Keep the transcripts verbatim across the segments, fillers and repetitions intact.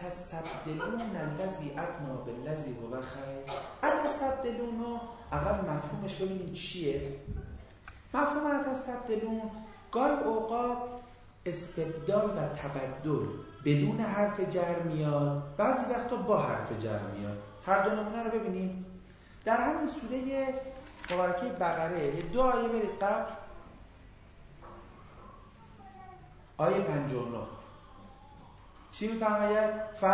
اتستبدلون الذی ادنی بالذی هو خیر. اتستبدلون اول مفهومش ببینیم چیه. مفهوم اتستبدلون گاهی اوقات استبدال و تبدل بدون حرف جر میاد، بعضی وقتا با حرف جر میاد. هر دو نمونه رو ببینیم در همین سوره مبارکه بقره. دو آیه برید قبل، آیه پنجاه و نه چی میفرماید؟ ف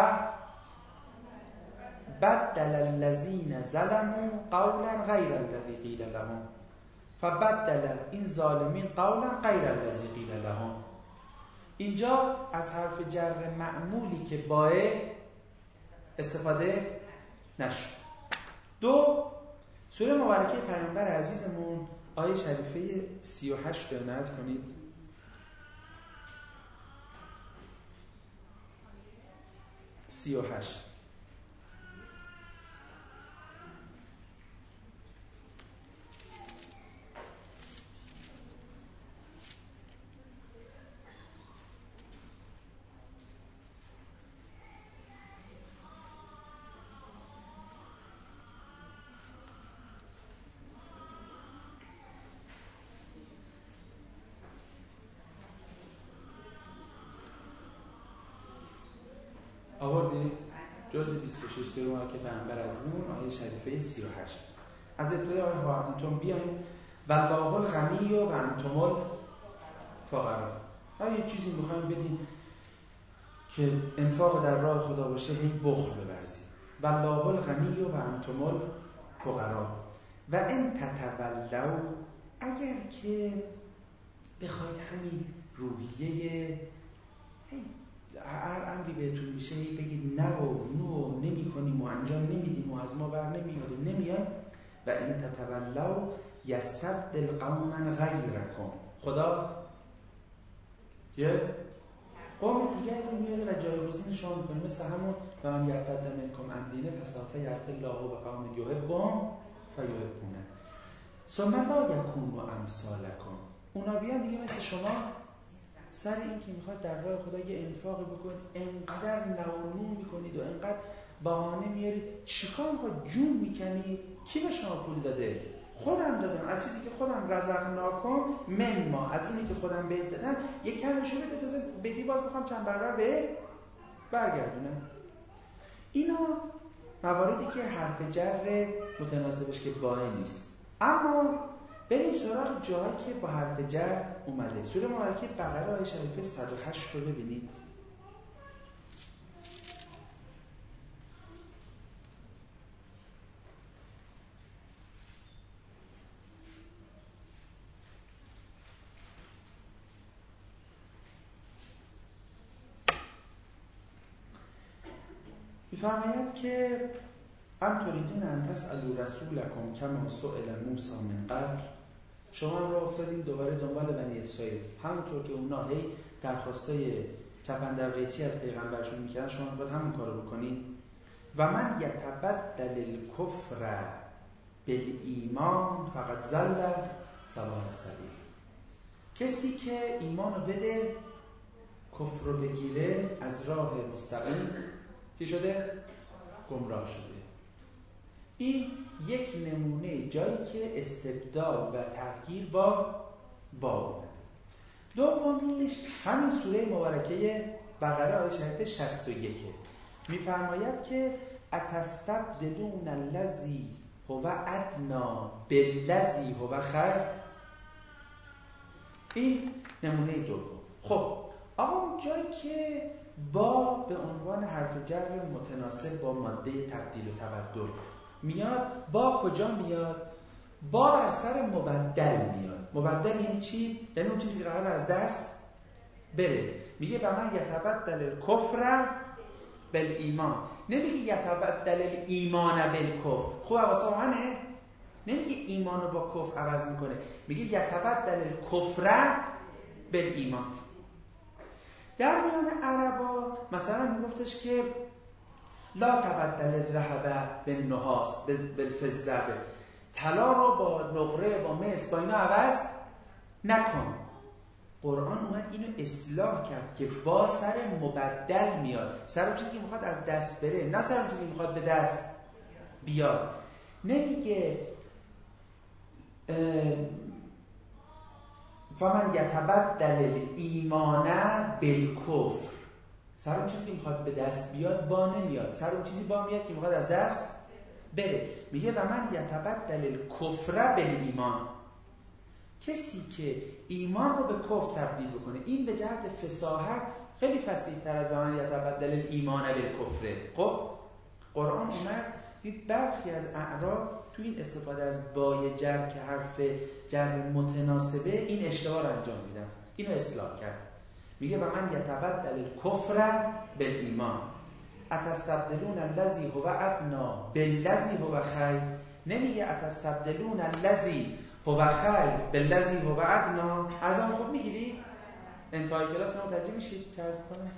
بدل الذین ظلموا قولا غیر الذی قیل لهم. فبدل این ظالمین قولا غیر الذی قیل لهم. اینجا از حرف جر معمولی که باه استفاده نشد. دو، سوره مبارکه پیامبر عزیزمون آیه شریفه سی و هشت رو عنایت کنید. سی و هشت آوردید؟ جزء بیست و شش دوم که پیامبر عزیزمون آیه شریفه سی و هشت. از ابتدای آیه هواتون بیاییم والله الغنی و انتم الفقراء. آیا یه چیزی میخوایم بدین که انفاق در راه خدا باشه، هی بخل بورزید. والله الغنی و انتم الفقراء و ان تتولوا، اگر که بخواید همین روحیه هر امری بهتون میشه بگید نه و نو نمی کنیم و انجام نمیدیم و از ما بر نمیاد و نمیاد. و ان تتولوا یستبدل قوما غیرکم، خدا یه قوم دیگه رو میاره و جایگزین شما میکنه، مثل همون و من یرتد منکم عن دینه فسوف یأتی الله بقوم یحبهم و یحبونه ثم لا یکونوا امثالکم. اونا بیان دیگه مثل شما سر این که میخواد در راه خدا یه انفاقی بکنید، انقدر نوانو میکنید و انقدر بهانه میارید. چیکار میخواد؟ جون میکنید. کی به شما پول داده؟ خودم دادم، از چیزی که خودم رزقناکم من ما، از اونی که خودم بهت دادم یک کمشو بده، تازه بدی باز میخوام چند برابر به برگردونم. اینا مواردی که حرف جر متناسبش که باه نیست. اما بریم سراغ جایی که با حرف جر اومده. سوره مبارکه بقره آیه شریفه صد و هشت رو ببینید. میفرماید که ام تریدون ان تسألوا رسولکم کما سئل موسی من قبل. شما رو افتادین دوباره دنبال بنی اسرائیل، همونطور که اونا هی درخواستای چپن در قیچی از پیغمبرشون میکردن، شما باید همون کارو بکنید. و من یتبدل الکفر بالایمان فقط ضل سواء السبیل. کسی که ایمانو بده کفر رو بگیره از راه مستقیم چی شده؟ گمراه شده. این یک نمونه جایی که استبدال و تغییر با با اومده. دومیش همین سوره مبارکه بقره آیه شریفه شصت و یک میفرماید که اتستبدلون الذی هو ادنا بالذی هو خیر. این نمونه دوم. خب آقا جایی که با به عنوان حرف جر متناسب با ماده تبدیل و تبدل میاد، با کجا میاد؟ با بر سر مبدل میاد. مبدل یعنی چی؟ یعنی اون چیزی که قرار از دست بره. میگه و من یتبدل الکفر بالایمان، نمیگه یتبدل الایمان بالکفر. خوب حواسا منه، نمیگه ایمانو با کفر عوض میکنه، میگه یتبدل الکفر بالایمان. در میان عربا مثلا میگفتش که لا تبدل الذهب بالنحاس بالفضه، طلا رو با نقره با مس با اینا عوض نکن. قرآن اومد اینو اصلاح کرد که با سر مبدل میاد، سر اون چیزی که میخواد از دست بره، نه سر اون چیزی که میخواد به دست بیاد. نمیگه فمن یتبدل الایمان بالکفر، سر اون چیزی که میخواد به دست بیاد با نمیاد، سر اون چیزی با میاد که میخواد از دست بره. میگه و من یتبدل الکفر بالایمان، کسی که ایمان رو به کفر تبدیل بکنه. این به جهت فصاحت خیلی فصیح تر از من یتبدل الایمان بالکفر. خب قرآن اومد دید برخی از اعراب تو این استفاده از بای جر که حرف جر متناسبه این اشتباه رو انجام میدن، اینو اصلاح کرد. میگه و من یتبدل الکفر بالایمان اتستبدلون الذی هو ادنی بالذی هو خیر. نمیگه اتستبدلون الذی هو خیر بالذی هو ادنی. ارزم خوب میگیرید؟ انتهای کلاس متوجه میشید چه عرض کنم؟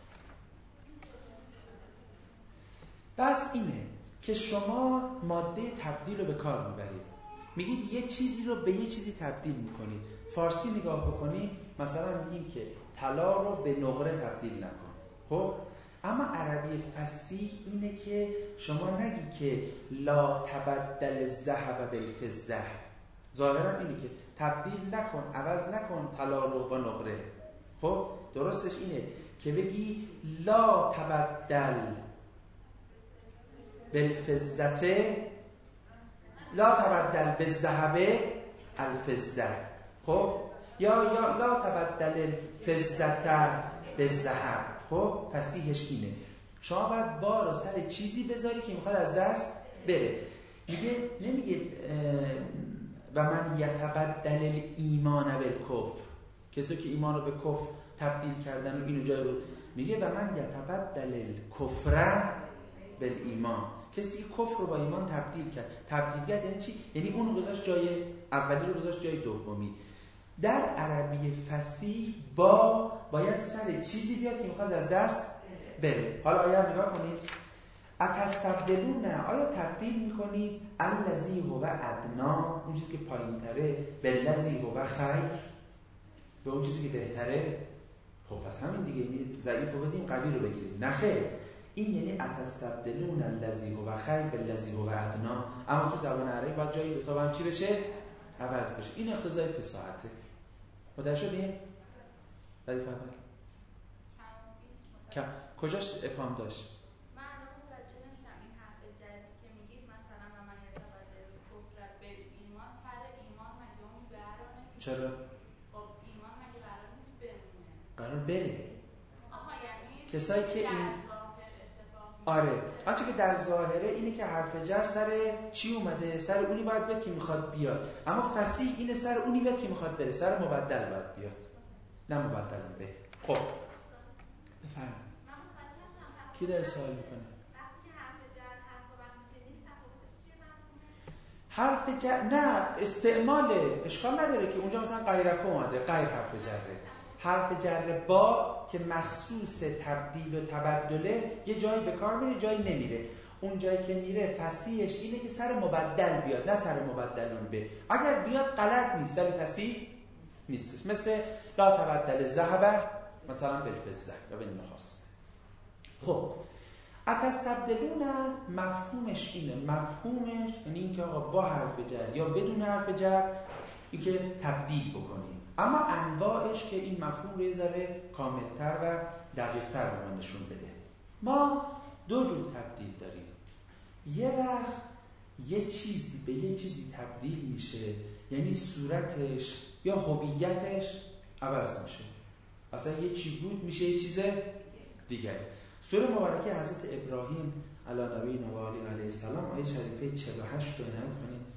بس اینه که شما ماده تبدیل رو به کار میبرید، میگید یه چیزی رو به یه چیزی تبدیل میکنید. فارسی نگاه بکنید مثلا میگیم که طلا رو به نقره تبدیل نکن. خب اما عربی فصیح اینه که شما نگی که لا تبدل الذهب بالفضه، ظاهرا اینه که تبدیل نکن، عوض نکن طلا رو با نقره. خب درستش اینه که بگی لا تبدل بالفضه لا تبدل بالذهب الفضه. خب یا یا لا تبدل الفضه بالذهب. خب فصیحش اینه شما باید با رو سر چیزی بذاری که میخواد از دست بره. میگه نمیگه و من یتبدل الایمان بالکفر، کسی که ایمان رو به کفر تبدیل کردن و اینو جای رو میگه و من یتبدل الکفر بالایمان، کسی کفر رو با ایمان تبدیل کرد. تبدیل کرد یعنی چی؟ یعنی اونو گذاشت جای اولی رو گذاشت جای دومی. در عربی فصیح با باید سر چیزی بیاد که میخواد از دست بره. حالا آیا نگاه کنید اتستبدلون، آیا تبدیل میکنید الذی هو ادنا، اون چیزی که پایین تره، بالذی هو خیر، به اون چیزی که بهتره؟ خب پس همین دیگه، ضعیف رو بدیم قوی رو بگیریم. نه خیر، این یعنی اتستبدلون الذی هو خیر بالذی هو ادنا. اما تو زبان عربی باید جایی دو تا با هم چی بشه؟ عوض بشه. این اقتضای فصاحته. متوجه شدین؟ ردیف اول کم کجاش ابهام داشت؟ من متوجه نمیشم این حرف جدیدی که میگید مثلا من یتبدل الکفر بالایمان، سر ایمان مگه اون برانه؟ چرا؟ خب ایمان مگه قرار نیست بمونه؟ قرار بره. آها یعنی کسایی که این آره آنچه که در ظاهره اینه که حرف جر سر چی اومده؟ سر اونی باید بیاد که میخواد بیاد. اما فصیح اینه سر اونی بیاد که میخواد بره، سر مبدل باید بیاد، نه مبدل به. خب بفرمایید. کی داره سوال میکنه؟ وقتی که حرف جر هست و وقتی که نیست تفاوتش چیه مفهومه؟ حرف جر نه استعماله، اشکال نداره که اونجا مثلا غیرک اومده، غیر حرف جره. حرف جر با که مخصوص تبدیل و تبدله یه جایی به کار میره، جایی نمیره. اون جایی که میره فصیحش اینه که سر مبدل بیاد، نه سر مبدلون به. اگر بیاد غلط نیست، ولی فصیح نیستش. مثل لا تبدل الذهب مثلا بالفضه یا بالنحاس. خب اتستبدلون مفهومش اینه، مفهومش یعنی اینکه آقا با حرف جر یا بدون حرف جر این که تبدیل بکنیم. اما انواعش که این مفهوم رو یه ذره کاملتر و دقیقتر به من نشون بده. ما دو جور تبدیل داریم. یه وقت یه چیزی به یه چیزی تبدیل میشه، یعنی صورتش یا هویتش عوض میشه. اصلا یه چی بود میشه یه چیز دیگری. سوره مبارکه حضرت ابراهیم علی نبینا و علیه السلام آیه شریفه چهل و هشت رو عنایت کنید.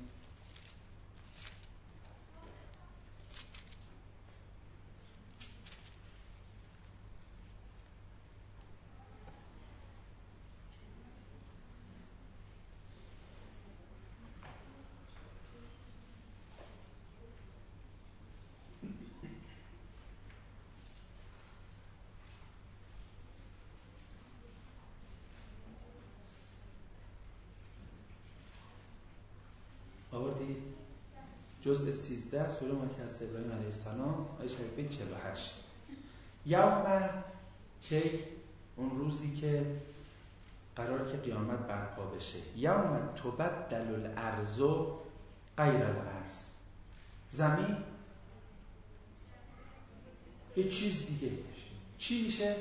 جزء سیزده سوره مکه از ابراهیم علیه السلام آیه شریفه چهل و هشت. یوم کی، اون روزی که قرار که قیامت برپا بشه. یوم تبدل الارض غیر الارض، زمین یه چیز دیگه میشه. چی میشه؟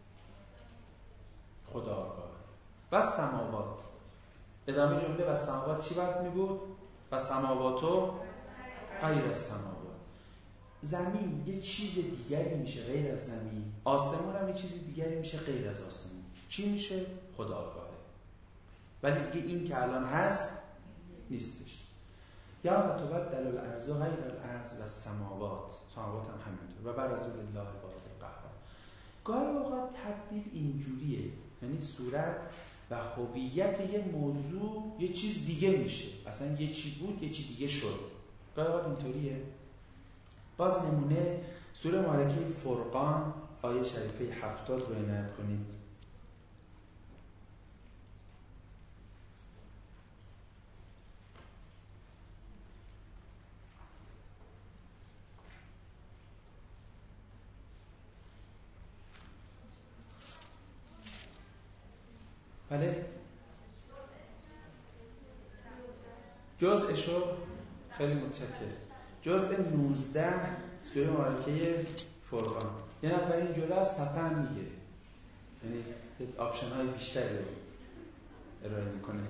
خداگاه. و سماوات، ادامه جمله و سماوات چی باید می بود؟ و سماواتو غیر از سماوات. زمین یه چیز دیگری میشه غیر از زمین، آسمان هم یه چیز دیگری میشه غیر از آسمان. چی میشه؟ خداگاهه. ولی دیگه این که الان هست نیستش. یا و تبدل الارض غیر الارض و سماوات، سماوات هم همینطور. و بر رسول الله واحد القهار. گاهی اوقات تبدیل اینجوریه، یعنی صورت و هویت یه موضوع یه چیز دیگه میشه، اصلا یه چی بود یه چی دیگه شد. گاهی اوقات اینطوریه. باز نمونه سوره مبارکه فرقان آیه شریفه هفتاد رو عنایت کنید. بله جزءشو خیلی متشکرم. جزء نوزده سوره مبارکه فرقان. یه نفر این جلو از صفحه هم میگیره، یعنی آپشن های بیشتری رو ارائه میکنه.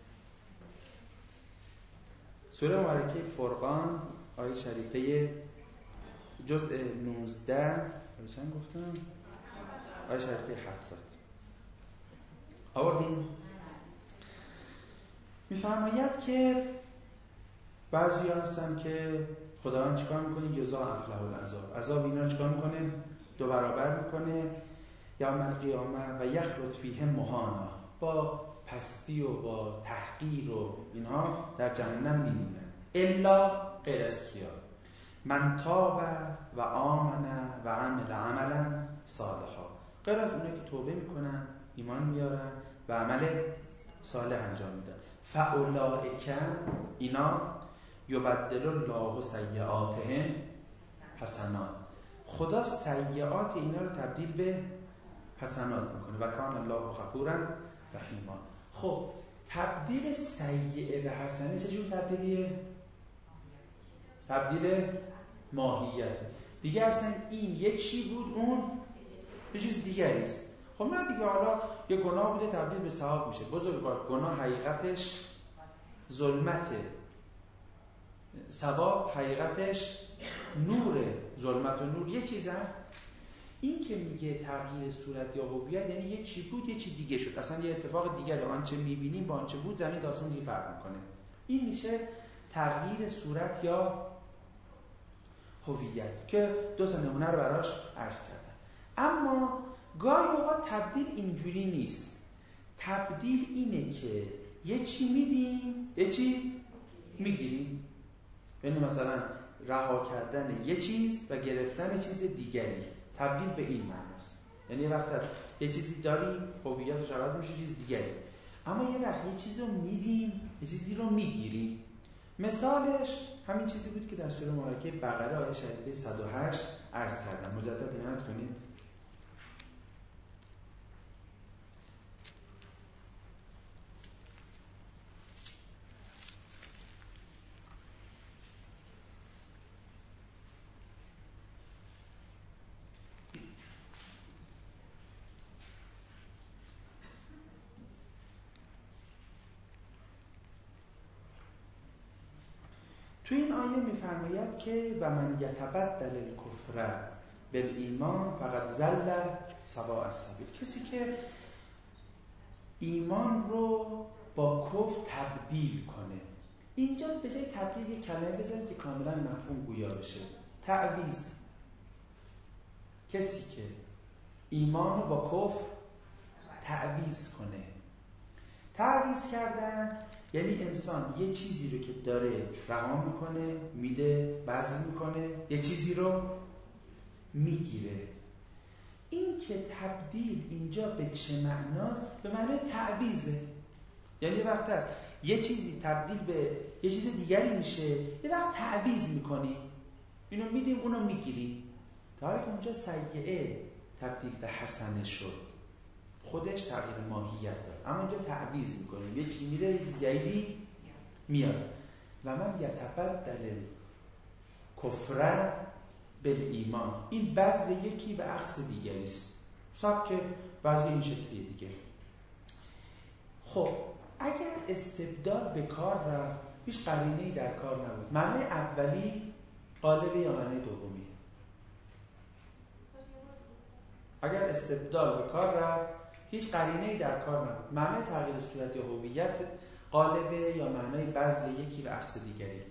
سوره مبارکه فرقان آیه شریفه جزء نوزده چند گفتم؟ آیه شریفه هفتاد آوردیم. میفرماید که بعضی هستن که خداوند چیکار میکنه؟ یزا افلح العذاب، عذاب اینا چیکار میکنه؟ دو برابر میکنه. یوم القیامه و یخلد فیه مهانا، با پستی و با تحقیر و اینها در جهنم میمونن. الا غیر از کیا؟ من تاب و آمن و عمل عملا صالحا، غیر از اونایی که توبه میکنن، ایمان میارن و عمل صالح انجام میدن. فاولئک، اینا یبدل الله سیئاتهم حسنات، خدا سیئات اینا رو تبدیل به حسنات میکنه. و کان الله غفورا رحیما. خب تبدیل سیئه به حسنه چجور تبدیلیه؟ تبدیل ماهیت دیگه. اصلا این یه چی بود، اون یه چیز دیگری است. خب نه دیگه، حالا یه گناه بوده تبدیل به ثواب میشه. بزرگوار گناه حقیقتش ظلمته، ثواب حقیقتش نوره. ظلمت و نور یه چیزه. این که میگه تغییر صورت یا هویت یعنی یه چی بود یه چی دیگه شد، اصلا یه اتفاق دیگه. آنچه میبینیم با آنچه بود زمین داستان دیگه فرق میکنه. این میشه تغییر صورت یا هویت که دو تا نمونه رو براش عرض کردم. اما گاهی اوقات تبدیل اینجوری نیست. تبدیل اینه که یه چی میدیم یه چی میگیریم. یعنی مثلا رها کردن یه چیز و گرفتن چیز دیگری. تبدیل به این معناست. یعنی یه وقت هست یه چیزی داریم هویتش عوض میشه چیز دیگری، اما یه وقت یه چیزی رو میدیم یه چیزی رو میگیریم. مثالش همین چیزی بود که در سوره مبارکه بقره آیه شریفه صد و هشت عرض کردم. مجدد عنایت کنید. تو این آیه میفرماید که و من یتبدل الکفر بالایمان فقد ضل سواء السبیل، کسی که ایمان رو با کفر تبدیل کنه. اینجا به جای تبدیل یک کلمه بزنید که کاملا مفهوم گویا بشه. تعویض. کسی که ایمان رو با کفر تعویض کنه. تعویض کردن یعنی انسان یه چیزی رو که داره رها میکنه، میده، بذل میکنه، یه چیزی رو میگیره. این که تبدیل اینجا به چه معناست؟ به معنی تعویضه. یعنی وقت هست یه چیزی تبدیل به یه چیز دیگری میشه، یه وقت تعویض میکنیم، اینو میدیم اونو میگیریم. در حالی که اونجا سیئه تبدیل به حسنه شد، خودش تغییر ماهیت داره، اما اینجا تعویض میکنیم، یه چی میره یه چیز جدیدی میاد. و من یتبدل کفر بالایمان، این بذل یکی به اخذ دیگری است. سبک بعضی این شکلیه دیگه. خب اگر استبدال به کار رفت، هیچ قرینه‌ای در کار نبود، معنی اولی قالب یا معنی دومی؟ اگر استبدال به کار رفت، هیچ قرینه‌ای در کار نبود، معنی تغییر صورت یا هویت قالب یا معنی بذل یکی به اخذ دیگری؟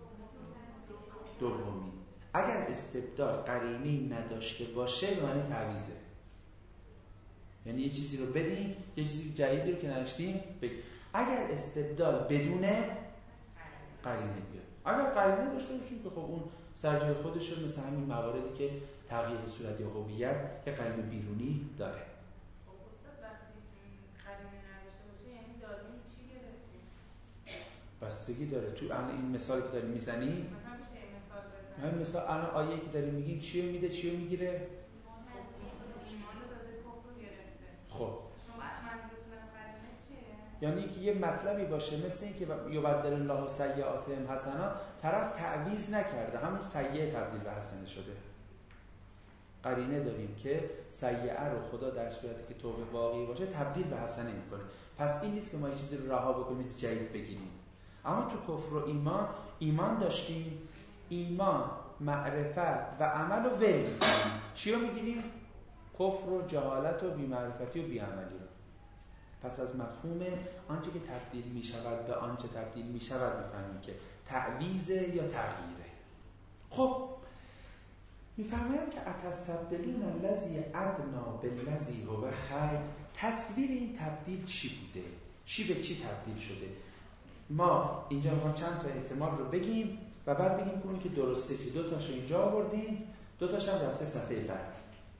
دومی. اگر استبدال قرینه‌ای نداشته باشه، به معنی تعویضه، یعنی یه چیزی رو بدیم، یه چیزی جدیدی رو که نداشتیم بگیم. اگر استبدال بدون قرینه بیاد، اگر قرینه داشته باشیم که خب اون سرجای خودش رو، مثل همین مواردی که تغییر صورت یا هویت که قرینه بیرونی داره. خب استاد وقتی قرینه نداشته باشه یعنی داریم چی گرفتیم؟ بستگی داره. تو الان این مثالی که داریم میزنی، مثلا میشه مثال بزنی؟ همین مثال الان آیه که داریم میگیم چیو میده چیو میگیره؟ خب یعنی که یه مطلبی باشه مثل این که یبدل الله سیئاتهم حسنات، طرف تعویض نکرده، همون سیئه تبدیل به حسنه شده. قرینه داریم که سیئه رو خدا در صورتی که توبه واقعی باشه تبدیل به حسنه میکنه. پس این نیست که ما یه چیزی رو رها بکنیم چیز جدید بگیریم. اما تو کفر و ایمان، ایمان داشتیم، ایمان معرفت و عمل و ول میکنیم. چی رو میگیریم؟ کفر و جهالت و بی‌معرفتی و بی‌عملی رو. پس از مفهوم آنچه که تبدیل می شود به آنچه تبدیل می شود میفهمیم که تعویض یا تغییره. خب میفهمیم که اتستبدلون الذی ادنا بالذی هو خیر. تصویر این تبدیل چی بوده؟ چی به چی تبدیل شده؟ ما اینجا میخوام چند تا احتمال رو بگیم و بعد بگیم که اون که درسته چی. دو تاشو اینجا آوردیم، دو تاش هم در صفحه بعد.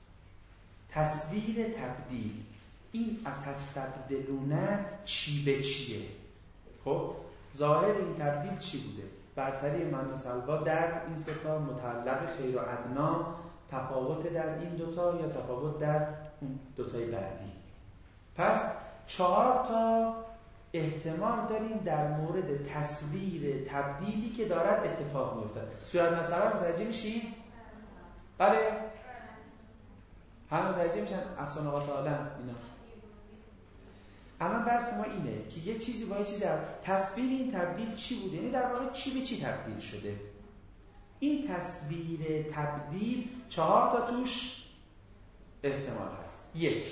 تصویر تبدیل، این اتستبدلونه چی به چیه؟ خب ظاهر این تبدیل چی بوده؟ برتری من و سلوا در این سه تا، متعلق خیر و ادنا، تفاوت در این دوتا یا تفاوت در اون دوتای بعدی. پس چهار تا احتمال داریم در مورد تصویر تبدیلی که دارد اتفاق میفته. صورت مثلا متوجه میشین؟ بله؟ هم متوجه میشن اقصا نقاط عالم اینا. الان بحث ما اینه که یه چیزی با یه چیزی در تصویر این تبدیل چی بوده، یعنی در واقع چی به چی تبدیل شده. این تصویر تبدیل چهار تا توش احتمال هست. یک،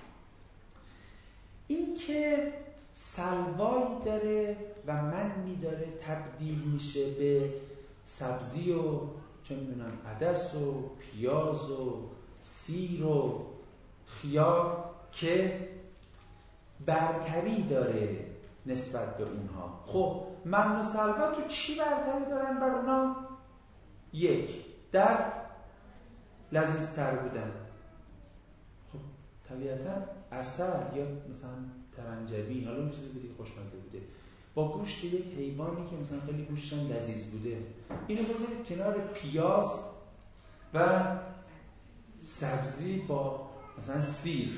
این که سلوایی داره و منی داره تبدیل میشه به سبزی و چه میدونم عدس و پیاز و سیر و خیار که برتری داره نسبت به اونها. خب من و سلوا تو چی برتری دارن بر اونها؟ یک، در لذیذتر بودن. خب طبیعتا عسل یا مثلا ترنجبین، حالا اون چیزی بوده که خوشمزه بوده، با گوشت یک حیوانی که مثلا خیلی گوشتش لذیذ بوده، اینو بذارید کنار پیاز و سبزی با مثلا سیر،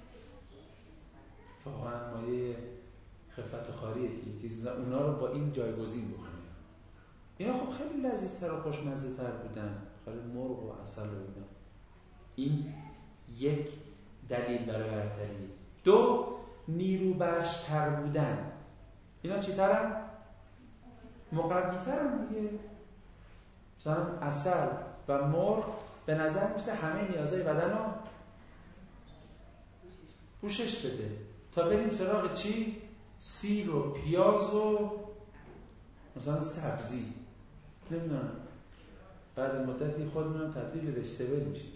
واقعا مایه خفت و خاریه که یکی مثلا اونا رو با این جایگزین بکنه. اینا خب خیلی لذیذتر و خوشمزه تر بودن، خیلی مرغ و عسل و اینا. این یک دلیل برای برتری. دو، نیرو بخش‌تر بودن. اینا چی ترن؟ مقوی ترن دیگه. مثلا عسل و مرغ به نظر میسه همه نیازهای بدن رو پوشش بده. تا بریم سراغ چی؟ سیر و پیاز و مثلا سبزی. نمیدونم بعد مدتی خودمونم تبدیل به وجتبل میشیم.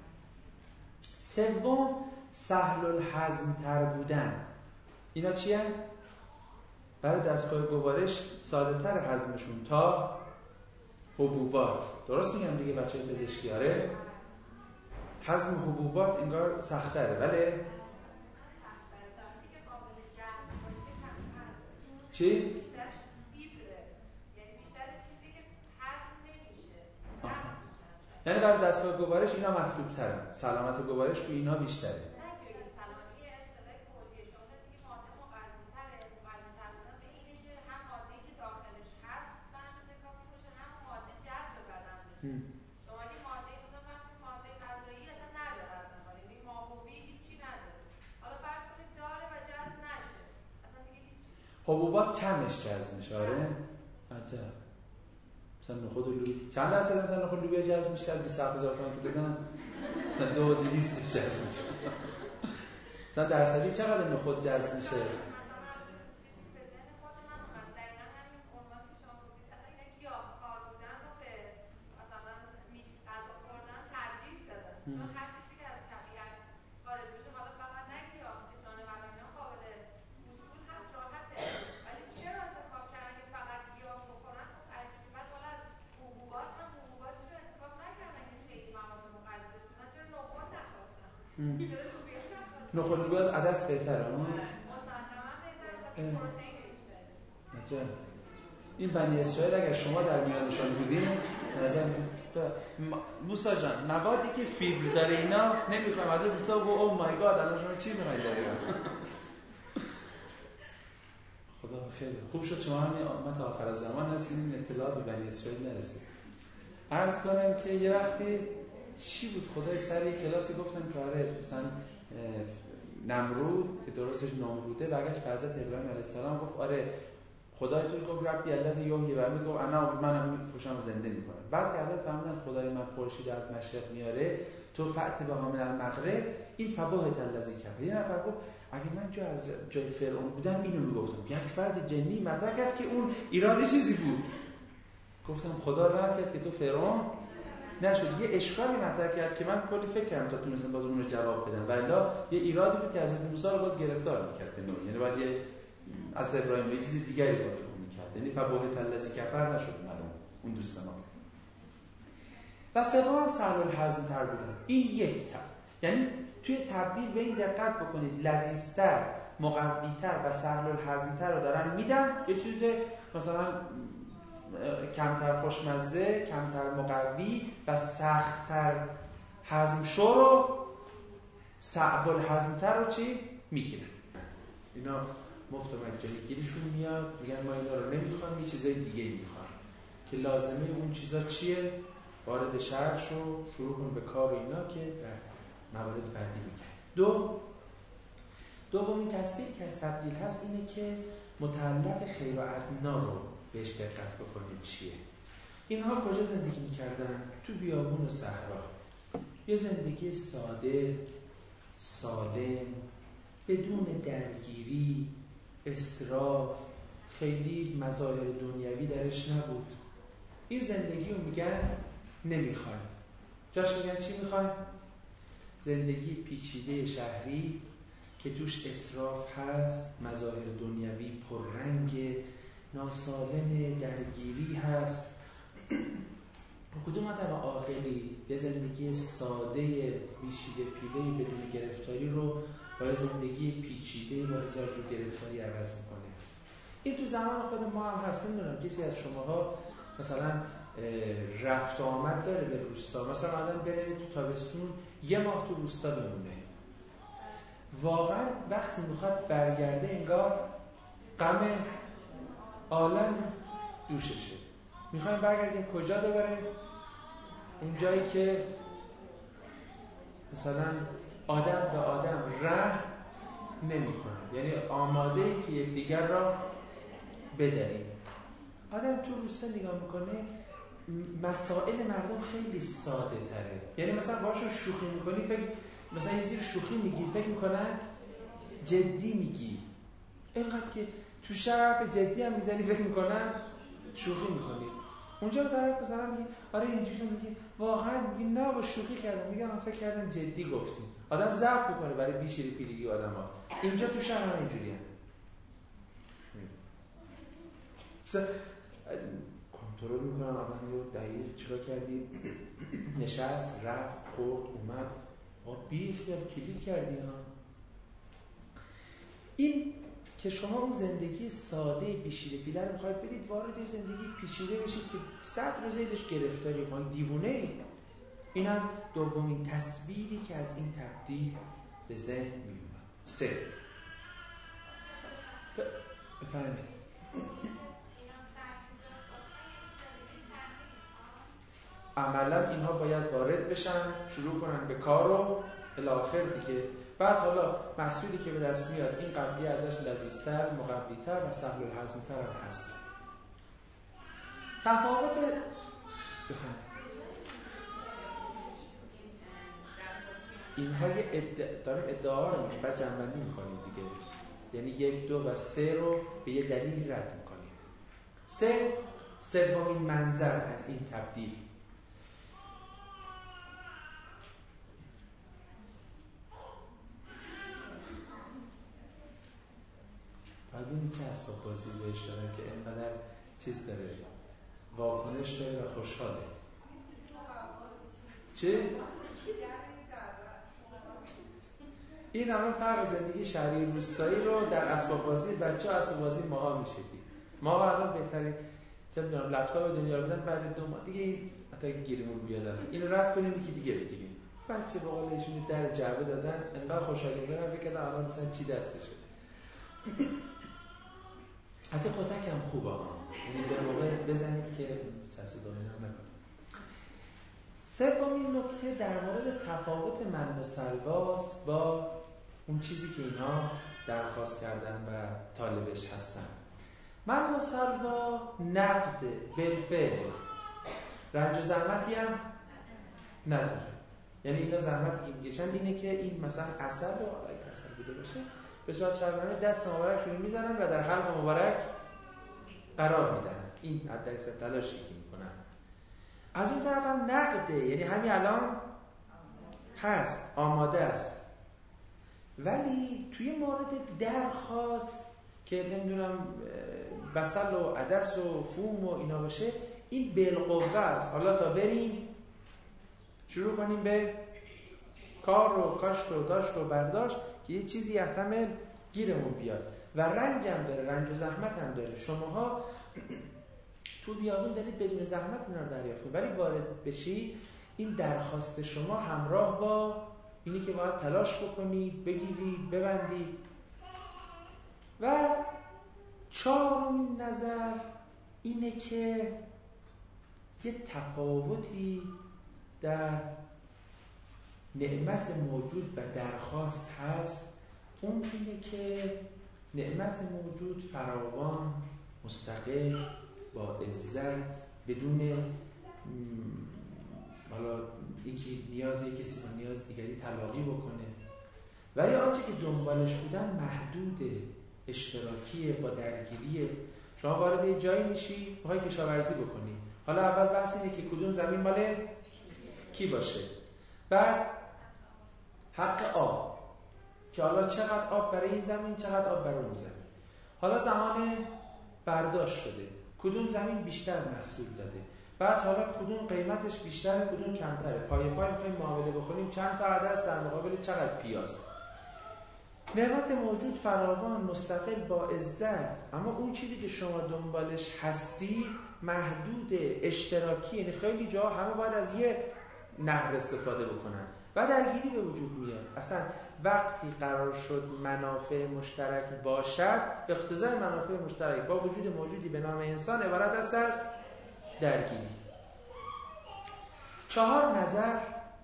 سوم، سهل الهضم تر بودن. اینا چی هن؟ برای دستگاه گوارش ساده تر هضمشون تا حبوبات. درست میگم دیگه بچه پزشکی؟ آره هضم حبوبات انگار سخت‌تره، ولی چی؟ بیشتر فیبره، یعنی بیشتر چیزی که هضم نمیشه. یعنی برای دستگاه گوارش اینا مطلوب تره، سلامت گوارش تو اینا بیشتره. نه که سلامتی اصطلاح کلیه، شما میگی ماده مغذی‌تره، مغذی‌تر بودن به اینه که هم ماده‌ای که داخلش هست به اندازه کافی باشه، هم ماده جذب بدن بشه. شما اگه ماده مثلا فرض کنید ماده غذایی اصلا نداره از اول، یعنی ماهوی هیچی نداره. حالا فرض کنید داره و جذب نشه. اصلا دیگه هیچی. حبوبات کمش جذب میشه. آره؟ عجب. مثلا نخود و لوبیا چند درصد مثلا نخود لوبیا جذب میشه از بیست و هفت هزار تومان که دادن؟ مثلا دو و دویستش جذب میشه. مثلا درصدی چقدر نخود جذب میشه؟ چون هر چیزی که از طبیعت خارج بشه، حالا فقط نه گیاه که جانوران اینا قابل وصول هست، راحته، ولی چرا انتخاب کردن که فقط گیاه بخورن؟ خب عجیبه. بعد حالا از حبوبات هم حبوباتی رو انتخاب نکردن که خیلی مواد مغذی داشت. مثلا چرا نخود نخواستن؟ چرا لوبیا نخواستن؟ نخود لوبیا از عدس بهتره ها؟ مسلماً بهتره، ولی پروتئین بیشتره. عجب. این بنی اسرائیل اگر شما در میانشان بودین نظر موسی جان موادی که فیبر داره اینا نمیخوایم از موسی بگو او مای گاد الان شما چی میخواید دارید. خدا خیلی خوب شد شما همین امت آخر زمان هستین، این اطلاع به بنی اسرائیل نرسید. عرض کنم که یه وقتی چی بود خدای سر یک کلاسی گفتم که آره مثلا نمرود که درستش نمروده برگشت به حضرت ابراهیم علیه السلام گفت آره خدای تو گفت ربی الذی یحیی و یمیت، گفت انا منم خوشم زنده میکنم. بعد که حضرت فرمودن خدای من خورشید از مشرق میاره تو فأت بها من المغرب، این فبهت الذی کفر. یه نفر گفت اگه من جای از جای فرعون بودم اینو میگفتم. یک فرض جنی مطرح کرد که اون ایراد چیزی بود. گفتم خدا رحم کرد که تو فرعون نشد. یه اشکالی مطرح کرد که من کلی فکر کردم تا تونستم باز اون رو جواب بدم، والا یه ایرادی بود که حضرت موسی رو باز گرفتار میکرد به نوعی، یعنی بعد یه از ابراهیم یه چیز دیگری باید رو میکرد، یعنی فبهت الذی کفر نشد معلوم اون دوست ما. و سوم هم سهل الهضم تر بودن. این یک تر، یعنی توی تبدیل به این دقت بکنید لذیذتر، مقویتر و سهل الهضم تر رو دارن میدن، یه چیز مثلا کمتر خوشمزه، کمتر مقوی و سختتر هضم شو رو صعب الهضم تر رو چی میگیرن. اینا مفت و مجانی گیریشون میاد، میگن ما اینا رو نمیخوام، یه چیزای دیگه میخوام که لازمه اون چیزا چیه، وارد شرح شو، شروع کن به کار اینا که موارد بعدی میگن. دو دومین تصویری که از تبدیل هست اینه که متعلق خیر و ادنا رو بهش دقت بکنید چیه. اینها کجا زندگی میکردن؟ تو بیابون و صحرا. یه زندگی ساده، سالم، بدون درگیری، اسراف، خیلی مظاهر دنیوی درش نبود. این زندگی رو میگن نمیخوایم. جاش میگن چی میخوایم؟ زندگی پیچیده شهری که توش اسراف هست، مظاهر دنیوی پررنگ، ناسالم، درگیری هست. کدوم آدم عاقلی یه زندگی ساده بیشیده پیله بدون گرفتاری رو با زندگی پیچیده با هزار جور گرفتاری عوض میکنه؟ این تو زمان خود ما هم هست. نمیدونم کسی از شماها مثلا رفت آمد داره به روستا، مثلا آدم بره تو تابستون یه ماه تو روستا بمونه، واقعا وقتی میخواد برگرده انگار غم عالم دوششه. میخوایم برگردیم کجا دوباره؟ اون جایی که مثلا آدم به آدم رحم نمی‌کنه، یعنی آماده ای که یکدیگر را بدریم. آدم تو روستا نگاه میکنه مسائل مردم خیلی ساده تره، یعنی مثلا باشون شوخی میکنی فکر مثلا یه زیر شوخی میگی فکر میکنن جدی میگی، اینقدر که تو شهر جدی هم میزنی فکر میکنن شوخی میکنی. اونجا طرف مثلا میگه آره اینجوری میگه واقعا میگه نه با شوخی کردم، میگه من فکر کردم جدی گفتیم. آدم ضعف میکنه برای بیشتری پیلگی آدم‌ها. اینجا تو شهر هم اینجوریه. مثلا کنترل میکنن آدم رو دقیق چرا کردی، نشست رفت خورد اومد آ بیخیال کلید کردی ها. این که شما اون زندگی ساده بیشیده پیله رو میخواید برید وارد یه زندگی پیچیده بشید که صد روز ایدش گرفتاری کنید، دیوونه اید. اینم دومین تصویری که از این تبدیل به ذهن میومد. سه بفرمید. عملا اینها باید وارد بشن، شروع کنن به کار و الی آخر دیگه. بعد حالا محصولی که به دست میاد این قبلی ازش لذیذتر، مقوی‌تر و سهل الهضم‌تر هم هست. تفاوت بفرمایید. اینها یه ادعا داریم، ادعا رو میگیم، بعد جنبندی میکنیم دیگه. یعنی یک، دو و سه رو به یه دلیل رد میکنیم. سه، سومین منظر از این تبدیل. بعد این چه اسباب بازی بهش داره که اینقدر چیز داره، واکنش داره و خوشحاله. چه؟ این همه فرق زندگی شهری روستایی رو در اسباب بازی بچه ها اسباب بازی ماها میشه دید. ما الان بهترین چه میدونم لپتاپ دنیا رو بدن بعد دو ماه دیگه حتی اگه گیرمون بیادن اینو رد کنیم یکی دیگه بگیریم. بچه به قول ایشون در جعبه دادن انقدر خوشحال بودن فکر کردن الان مثلا چی دستشه. حتی کتک هم خوبه ها، یعنی به موقع بزنید که سر صدا نکنه. سومین نکته در مورد تفاوت من و سلواس با اون چیزی که اینا درخواست کردن و طالبش هستن. من و سلوا نقد بالفعل، رنج و زحمتی هم نداره. یعنی اینا زحمتی که میکشن اینه که این مثلا عسل رو اگه عسل بوده باشه به صورت شرمنده دست مبارکشون میزنن و در حلق مبارک قرار میدن. این حداکثر تلاشی که میکنن. از اون طرف هم نقده، یعنی همین الان هست، آماده است، ولی توی مورد درخواست که نمیدونم بصل و عدس و فوم و اینا باشه این بالقوه است. حالا تا بریم شروع کنیم به کار و کاشت و داشت و برداشت که یه چیزی یحتمل گیرمون بیاد و رنج هم داره، رنج و زحمت هم داره. شماها تو بیابون دارید بدون زحمت اینا رو دریافت کنید، ولی وارد بشی این درخواست شما همراه با اینی که باید تلاش بکنید، بگیرید، ببندید. و چهارمین نظر اینه که یه تفاوتی در نعمت موجود و درخواست هست. اون اینه که نعمت موجود فراوان، مستقل، با عزت، بدون حالا اینکه نیازی کسی با نیاز دیگری تلاقی بکنه، ولی آنچه که دنبالش بودن محدوده، اشتراکیه، با درگیریه. شما وارد یه جایی میشی میخوای کشاورزی بکنی، حالا اول بحث اینه که کدوم زمین مال کی باشه، بعد حق آب که حالا چقدر آب برای این زمین، چقدر آب برای اون زمین. حالا زمان برداشت شده، کدوم زمین بیشتر محصول داده، بعد حالا کدوم قیمتش بیشتره، کدوم کمتره. پای پای میخوایم معامله بکنیم چند تا عدس در مقابل چقدر پیاز. نعمت موجود فراوان، مستقل، با عزت، اما اون چیزی که شما دنبالش هستی محدود، اشتراکی. یعنی خیلی جا همه باید از یه نهر استفاده بکنن و درگیری به وجود میاد. اصلا وقتی قرار شد منافع مشترک باشد، اقتضای منافع مشترک با وجود موجودی به نام انسان عبارت است از درگیری. چهار نظر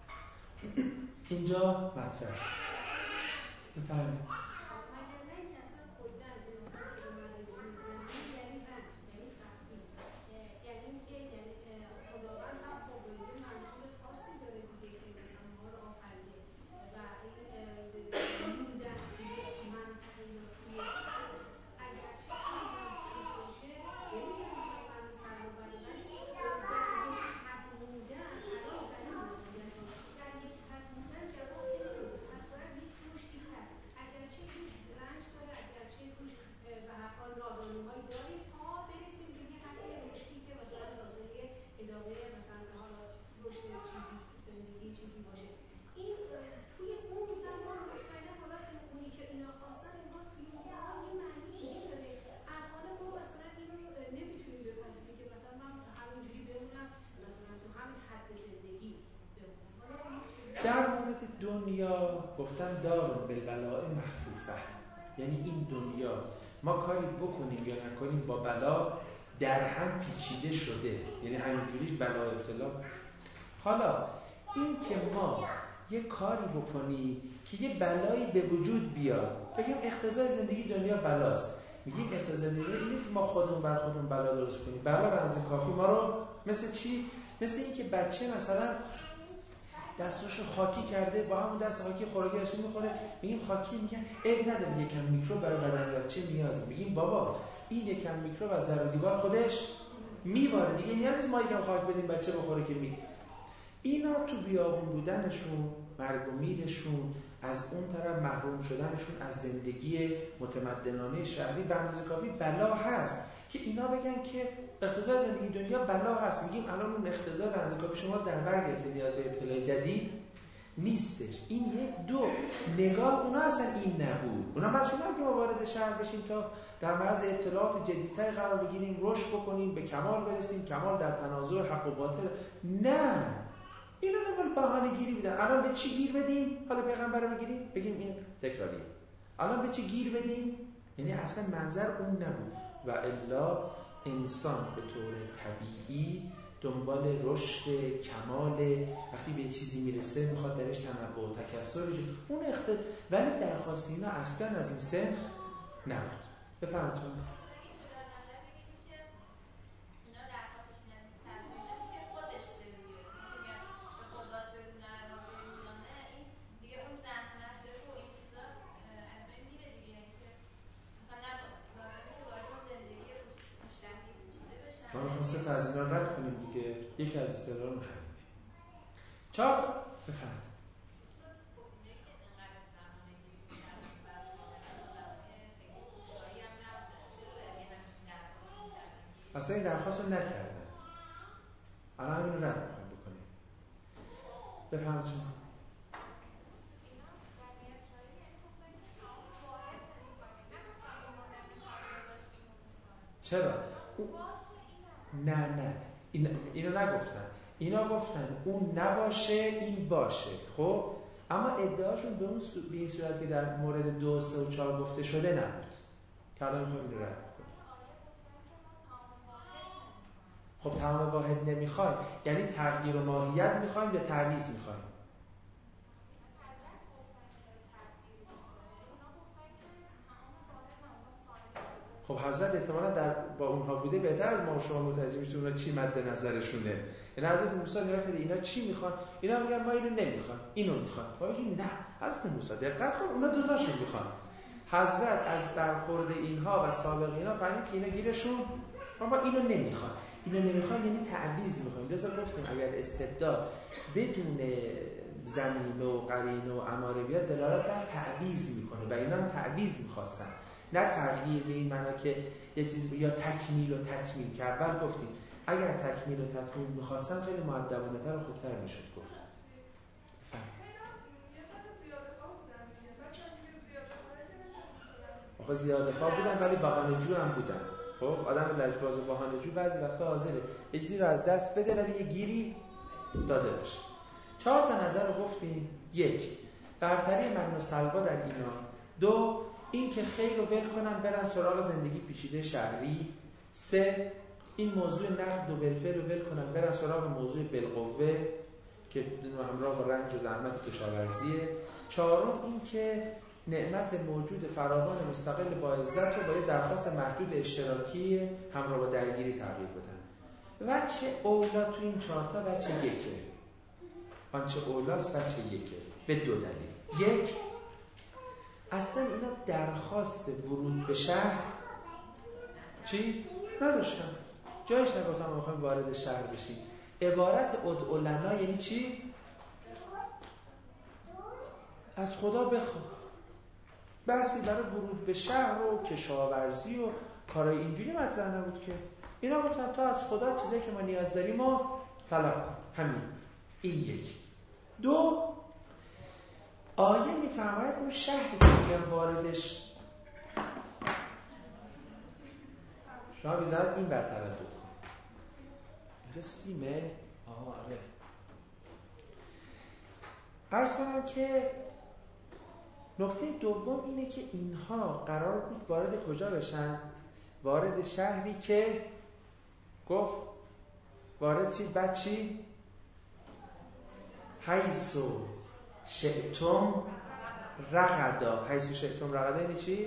اینجا مطرح شد. بفرمایید. دنیا گفتن دارون بالبلاء محفوفه، یعنی این دنیا ما کاری بکنیم یا نکنیم با بلا در هم پیچیده شده، یعنی همینجوری بلا ابتلا. حالا این که ما یه کاری بکنیم که یه بلایی به وجود بیاد، بگیم اقتضای زندگی دنیا بلاست، میگیم اقتضای زندگی این نیست ما خودمون بر خودمون بلا درست کنیم. بلا به اندازه کافی ما رو مثل چی؟ مثل این که بچه مثلا دستاشو خاکی کرده، با همون دست خاکی خوراکی اشی میخوره، میگیم خاکی، میگن عیب نداره یکم میکروب برای بدن بچه نیازه. میگیم بابا این یکم میکروب از در و دیوار خودش میباره دیگه، نیازی ما یکم خاک بدیم بچه بخوره که می. اینا تو بیابون بودنشون، مرگ و میرشون، از اون طرف محروم شدنشون از زندگی متمدنانه شهری به اندازه کافی بلا هست که اینا بگن که اقتضای زندگی دنیا بلا هست. میگیم الان اون اقتضای به اندازه کافی شما در بر گرفته، نیاز به ابتلای جدید نیستش. این یک. دو، نگاه اونا اصلا این نبود. اونا مسئولن که ما وارد شهر بشیم تا در معرض ابتلاعات جدیدتر قرار بگیریم، رشد بکنیم، به کمال برسیم، کمال در تنازع حق و باطل. نه، اینا دنبال بهانه گیری بودن. الان به چی گیر بدیم؟ حالا پیغمبر رو بگیریم بگیم این تکراریه. الان به چی گیر بدیم؟ یعنی اصلا منظر اون نبود. و الا انسان به طور طبیعی دنبال رشد، کمال، وقتی به چیزی میرسه میخواد درش تنوع و تکثر بشه. اون اخت... ولی درخواست اینا اصلا از این سن نبود. بفرمایید. ما میخوام سه تا از اینا رد کنیم دیگه. یکی از اصطلاحات رو همینه. چهار تا بفرمایید. اصلا این درخواست رو نکردن، الان همین رو رد میخوایم بکنیم. بفرمایید شما. چرا؟ نه نه این اینو نگفتن. اینا گفتن اون نباشه این باشه. خب اما ادعاشون به اون سو... به این صورت که در مورد دو سه و چهار گفته شده نبود که الان میخوایم اینو رد کنیم. خب تمام واحد نمیخوایم، یعنی تغییر و ماهیت میخوایم یا تعویض میخوایم؟ خب حضرت احتمالا در با اونها بوده بهتر از ما شما متوجه میشید اونا چی مد نظرشونه. یعنی حضرت موسی نگاه کرده اینا چی میخوان، اینا میگن ما اینو نمیخوان اینو میخوان. ما میگیم نه حضرت موسی دقت کن اونا دو تاشو میخوان. حضرت از برخورد اینها و سابق اینا فهمید که اینا گیرشون ما اینو نمیخوان. اینو نمیخوان یعنی تعویض میخوان. لذا گفتیم اگر استبداد بدون زمینه و قرینه و اماره بیاد دلالت بر تعویض میکنه و اینا هم تعویض میخواستن، نه تغییر به این معنا که یه چیزی یا تکمیل و تطمیل که اول گفتیم اگر تکمیل و تطمیل میخواستن خیلی مؤدبانه تر و خوبتر میشد گفت. آخه زیاده خواه بودن ولی بهانه جو هم بودن. خب آدم لجباز و بهانه جو بعضی وقتا حاضره یه چیزی رو از دست بده ولی یه گیری داده باشه. چهار تا نظر رو گفتیم. یک، برتری من و سلبا در اینا. دو، این که خیر رو ول کنن برن سراغ زندگی پیچیده شهری. سه، این موضوع نقد و بالفعل رو ول کنن برن سراغ موضوع بالقوه که همراه با رنج و زحمت کشاورزیه. چهارم، این که نعمت موجود فراوان مستقل با عزت رو با یه درخواست محدود اشتراکی همراه با درگیری تغییر بدن. وچه اولا تو این چهارتا وچه یکه. آنچه اولاست وچه یکه به دو دلیل. یک، اصلا اینا درخواست ورود به شهر چی؟ نداشتن. جایش نگفتم ما میخوایم وارد شهر بشیم. عبارت ادعو لنا یعنی چی؟ از خدا بخواه. بحثی برای ورود به شهر و کشاورزی و کارهای اینجوری مطرح نبود که. اینا گفتن تا از خدا چیزایی که ما نیاز داریم و طلب کن. همین. این یک. دو، آیه میفرماید اون شهری که میگن واردش شما بیزارت این بر تردد کن. اینجا سیمه؟ آها آره. عرض کنم که نکته دوم اینه که اینها قرار بود وارد کجا بشن؟ وارد شهری که گفت وارد چی؟ بعد چی؟ حیثو شئتم رغدا. حیثو شئتم رغدا یعنی چی؟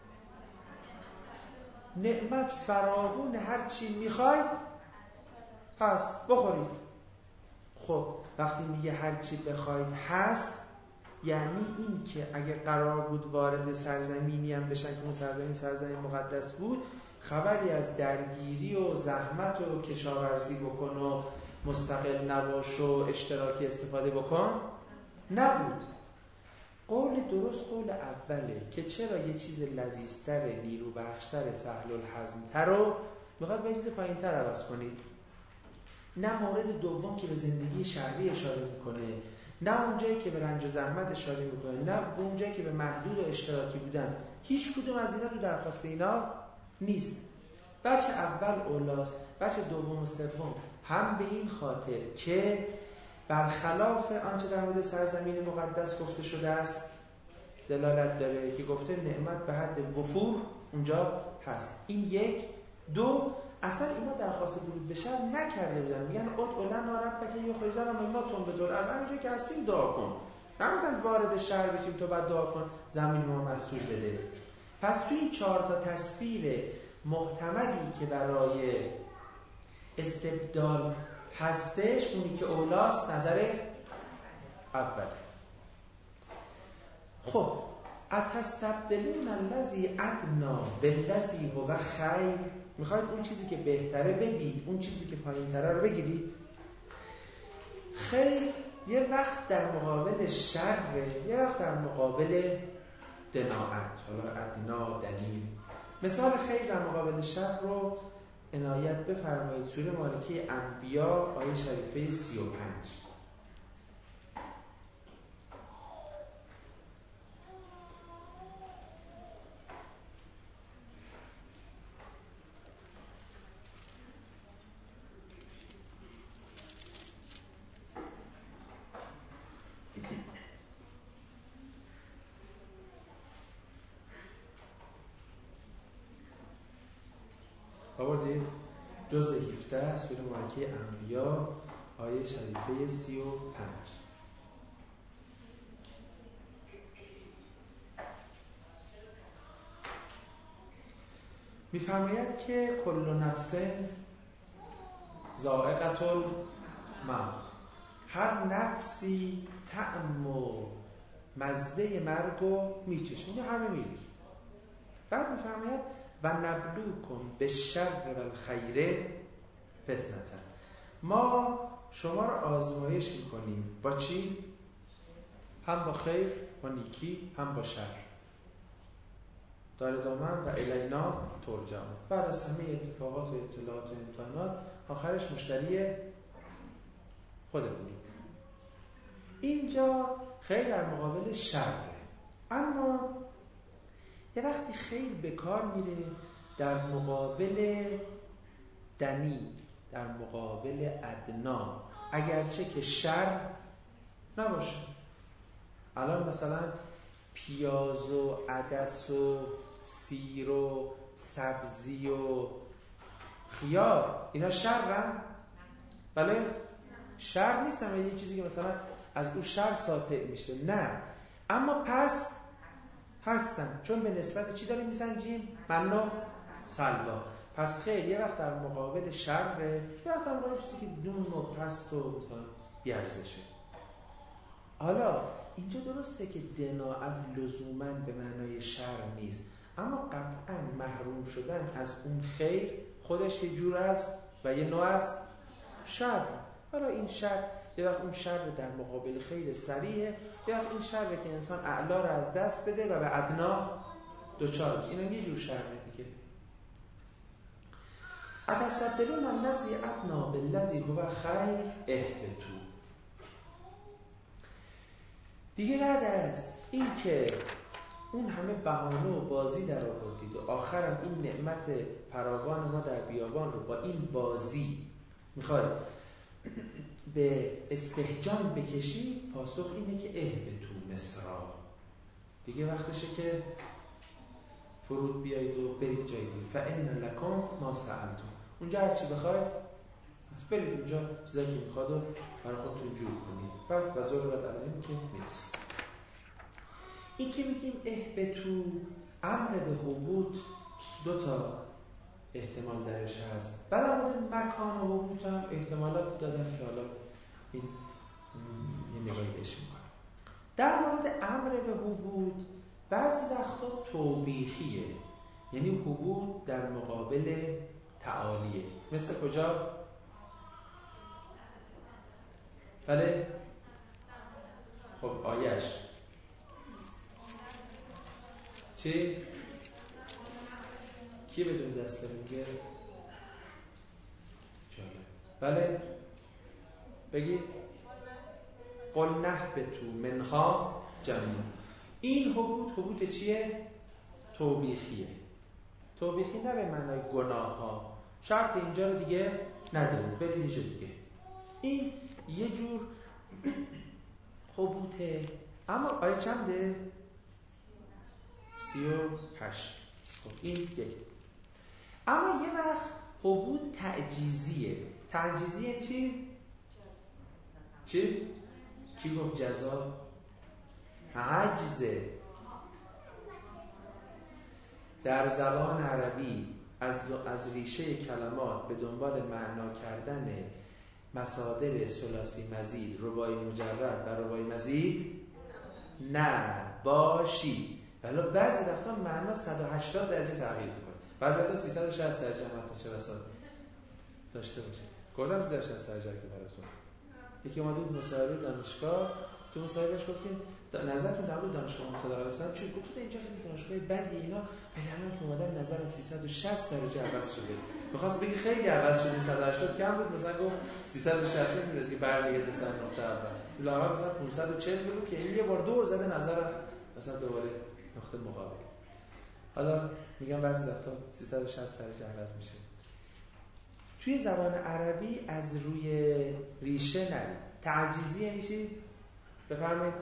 نعمت فراوون، هر چی میخواید هست، بخورید. خب وقتی میگه هر چی بخواید هست، یعنی این که اگه قرار بود وارد سرزمینی هم بشن که اون سرزمین سرزمین مقدس بود، خبری از درگیری و زحمت و کشاورزی بکن و مستقل نباش و اشتراکی استفاده بکن نبود. قول درست قول اوله که چرا یه چیز لذیذتر، نیرو بخشتر، سهل الهضمتر رو میخواد به یه چیز پایین‌تر عوض کنید. نه مورد دوم که به زندگی شهری اشاره میکنه، نه اونجایی که به رنج و زحمت اشاره میکنه، نه اونجایی که به محدود و اشتراکی بودن. هیچ کدوم از اینا تو درخواست اینا نیست. بچه اول اولاست، بچه دوم و سوم هم به این خاطر که برخلاف آنچه در مورد سرزمین مقدس گفته شده است دلالت داره که گفته نعمت به حد وفور اونجا هست. این یک. دو، اصلا اینا درخواست ورود به شهر نکرده بودن. میگن ادع لنا ربک یخرج لنا مما تنبت الارض، از همینجا که هستیم دعا کن. نمیگن وارد شهر بشیم تو بعد دعا کن زمین ما محصول بده. پس توی این چهار تا تصویر محتملی که برای استبدال هستش، اونی که اولاست نظر اول. خب اتستبدلون الذی ادنی بالذی هو خیر، میخواید اون چیزی که بهتره بدید، اون چیزی که پایین‌تره رو بگیرید. خیر یه وقت در مقابل شر، یه وقت در مقابل دناعت. حالا ادنا دلیل. مثال خیر در مقابل شر رو عنایت بفرمایید. سوره مالکه انبیا آیه شریفه سی و پنج. آوردید جزء هفده سوره مالکه انبیا آیه شریفه سی و پنج. میفرماید که کل نفس ذائقة الموت، هر نفسی طعم و مزه مرگو میچشه، اینو همه میدونن. بعد میفرماید و نبلوکم بالشر والخیر فتنة، ما شما رو آزمایش میکنیم با چی؟ هم با خیر و نیکی، هم با شر. دار دامن و الینا ترجعون. بعد از همه اتفاقات و اطلاعات و امتحانات آخرش مشتری خودمونید. اینجا خیر در مقابل شر، اما یه وقتی خیر به کار میره در مقابل دنی، در مقابل ادنا، اگرچه که شر نباشه. الان مثلا پیاز و عدس و سیر و سبزی و خیار، اینا شرن؟ بله شر نیستن، یه چیزی که مثلا از اون شر ساطع میشه، نه. اما پس هستن، چون به نسبت چی داریم میسنجیم؟ منو سلوا. پس خیر یه وقت در مقابل شر، یه وقت در مقابل چیزی که دون و پست و مثلا بیارزشه. حالا اینجا درسته که دناعت لزوماً به معنای شر نیست، اما قطعاً محروم شدن از اون خیر خودش یه جور است و یه نوع است شر. حالا این شر یه وقت اون شر در مقابل خیر سریعه، یه وقت این شر که انسان اعلا رو از دست بده و به ادنا دوچار. اینم یه جور شره دیگه. اتستبدلون الذی ادنی بالذی هو خیر اهبطوا. دیگه بعد از این که اون همه بهانه و بازی در آوردید و آخرم این نعمت فراوان ما در بیابان رو با این بازی میخواید به استهجان بکشید، پاسخ اینه که اهبطوا مصرا، دیگه وقتشه که فرود بیایید و برید جای دیگه. فان لکم ما سألتم، اونجا هر چی بخواید پس برید اونجا، چیزایی که میخواد و برای خودتون جور کنید. بعد و ضرورت علیهم که میرسید. این که میگیم اهبطوا، امر به هبوط دو تا احتمال درش هست. در مورد مکان و هبوط هم احتمالات دادن که حالا این یه نگاهی بهش میکنم. در مورد امر به هبوط بعضی وقتا توبیخیه، یعنی هبوط در مقابل تعالیه. مثل کجا؟ بله؟ خب آیش چی؟ کی بدون دسته میگه؟ جالب. بله؟ بگید قل نهبطوا منها جمیعا. این هبوط هبوط چیه؟ توبیخیه. توبیخی نه به معنای گناه ها، شرط اینجا رو دیگه نداریم، برید یه جا دیگه. این یه جور هبوطه. اما آیه چنده؟ سی و هشت. خب این یک. اما یه وقت هبوط تعجیزیه. تعجیزی یعنی چی؟ چی؟ کی گفت جزا؟ عجزه. در زبان عربی از, از ریشه کلمات به دنبال معنا کردن مصادر ثلاثی مزید، رباعی مجرد و رباعی مزید نه باشی. ولی بعضی وقتا معنا صد و هشتاد درجه تغییر میکنه، بعضی وقتا سیصد و شصت درجه هم چه بسا داشته باشه. گفتم سیصد و شصت درجه که براتون یکی اومد بود مصاحبه دانشگاه، تو مصاحبهش گفتیم نظرتون در مورد دانشگاه مصادره هستن چی؟ گفت اینجا خیلی دانشگاه بدی اینا، ولی الان که اومدم نظرم سیصد و شصت درجه عوض شده. می‌خواست بگی خیلی عوض شده، صد و هشتاد کم بود، مثلا گفت سیصد و شصت نمی‌رسه که برمیگرده سر نقطه اول. لااقل مثلا پانصد و چهل بگو که این یه بار دور زده نظرم مثلا دوباره نقطه مقابل. حالا میگم بعضی وقتا سیصد و شصت درجه عوض میشه. توی زبان عربی از روی ریشه نرید. تعجیزی یعنی چی؟ بفرمایید.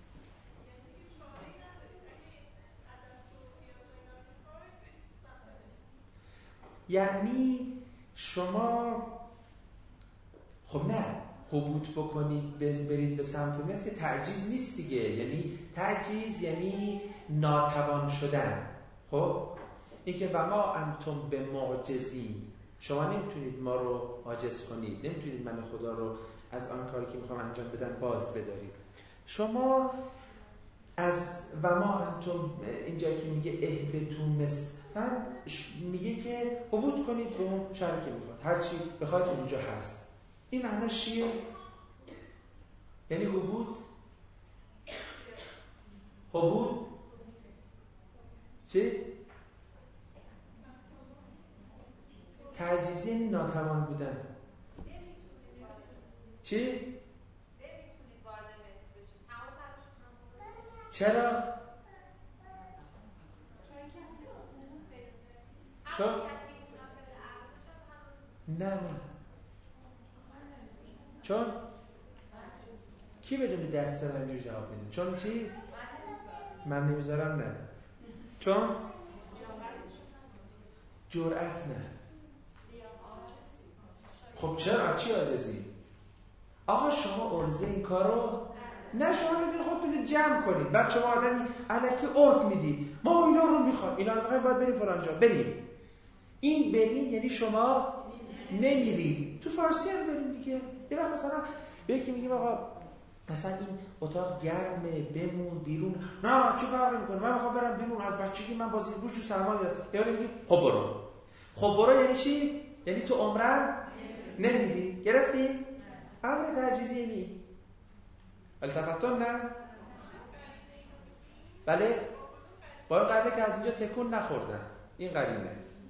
یعنی شما خب نه هبوط بکنید برید به سمت میست که تعجیز نیست دیگه. یعنی تعجیز یعنی ناتوان شدن. خب این که و ما انتم به معجزین، شما نمیتونید ما رو عاجز کنید، نمیتونید من خدا رو از آن کاری که میخوام انجام بدم باز بدارید. شما از و ما انتم اینجا که میگه اهبطوا مصر، من میگه که هبوط کنید رو شهری که میخواد، هرچی بخواد اونجا هست. این معناش چیه؟ یعنی هبوط هبوط چی؟ تعجیزی یعنی ناتوان بودن. چی؟ نمیتونید وارد مصر بشید. همون تلاشتون چرا؟ چون؟ نه نه چون؟ کی بدون دست دارم اینجور جواب میده؟ چون کی؟ من نمیذارم. نه چون؟ جرأت نه. خب چرا؟ چی عاجزی؟ آقا شما ارزه این کارو نه، شما نمیتونید خودتون جمع کنید. بعد شما آدمی الکی ارد میدی ما اینا رو میخوایم، اینا رو میخوایم، باید بریم فلان جا. بریم. این بریم یعنی شما نمیرید. تو فارسی هم بریم دیگه. یه وقت مثلا به یکی میگیم آقا مثلا این اتاق گرمه بمون بیرون. نه چه فرقی میکنه، من میخوام برم بیرون، از بچگی من بازی گوش تو سرما گرفتم. یا میگیم خب برو. خب برو یعنی چی؟ یعنی تو عمرن نمیری. گرفتی؟ امر تعجیزی یعنی التفتون نه؟ بله؟ با این قبله که از اینجا تکون نخوردن. این قرینه.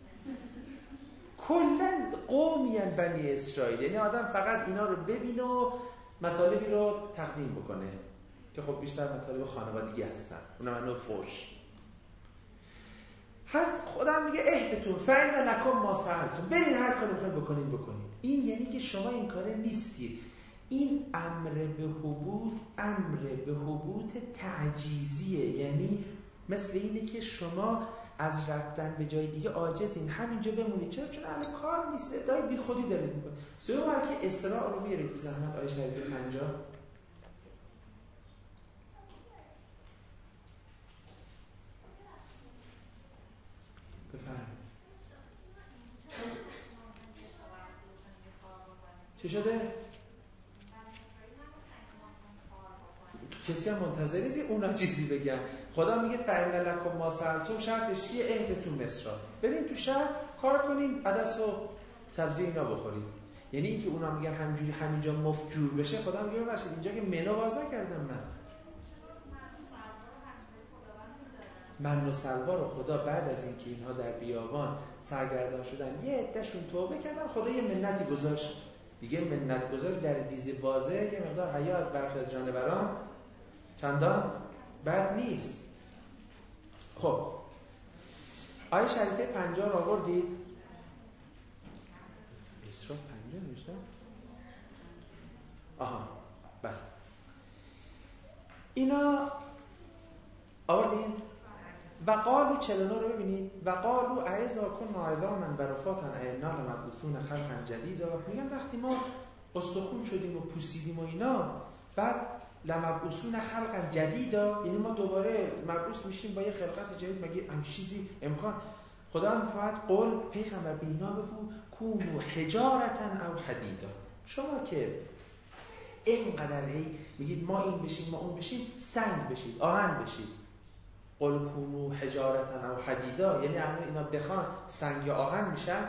کلن قومیان بنی اسرائیل، یعنی آدم فقط اینا رو ببینه و مطالبی رو تقدیم بکنه که خب بیشتر مطالب خانوادگی هستن، اونم منو فوش هست. خودم میگه اهبطوا فإن لکم ما سألتم، برین هر کاری میخواید بکنین بکنین. این یعنی که شما این کاره نیستید. این امر به حبوط امر به حبوط تعجیزیه، یعنی مثل اینه که شما از رفتن به جای دیگه عاجزین، همینجا بمونید. چرا؟ چون الان کار نیست، ادعای بی خودی دارید میکنید. سوی بار که اسراء رو بیارید بی زحمت آیه شریفه پنجاه. بفرمایید. چی شده؟ کسی هم منتظریزی اونا چیزی بگن. خدا میگه فَإِنَّ لَكُمْ مَا سَأَلْتُمْ، شرطش چیه؟ اهبطوا مصر، برین تو شهر کار کنین، عدس و سبزی اینا بخورید. یعنی اینکه اونا میگن همینجوری همینجا مفجور بشه، خدا میگه ببخشید اینجا که منو باز نکردم من. من و سلوا رو خدا بعد از اینکه اینها در بیابان سرگردان شدن یه عده‌شون توبه کردن، خدا یه منتی گذاشت. دیگه منت گذاشت در دیزه بازه، یه مقدار حیا از برخی از جانوران چندان بد نیست. خب آیه شریفه پنجاه رو آوردید؟ اسراء پنجاه نوشتم؟ آها بله اینا آوردیم. و قالو چهل و نه رو ببینید. و قالو اعزا کن عظاما برفاتا اینا لمبعوثون خلقا جدیدا. میگن وقتی ما استخون شدیم و پوسیدیم و اینا، بعد لمبعوثون خلقا جدیدا، یعنی ما دوباره مبعوث میشیم با یه خلقت جدید. مگه هم چیزی امکان؟ خدا میفرماید قل پیغمبر به اینا بگو کونوا حجارتا او حدیدا. شما که اینقدر هی میگید ما این بشیم ما اون بشیم، سنگ بشید، آهن بشید. قل کونوا حجارتا او حدیدا، یعنی اما اینا بخوان سنگ یا آهن میشن.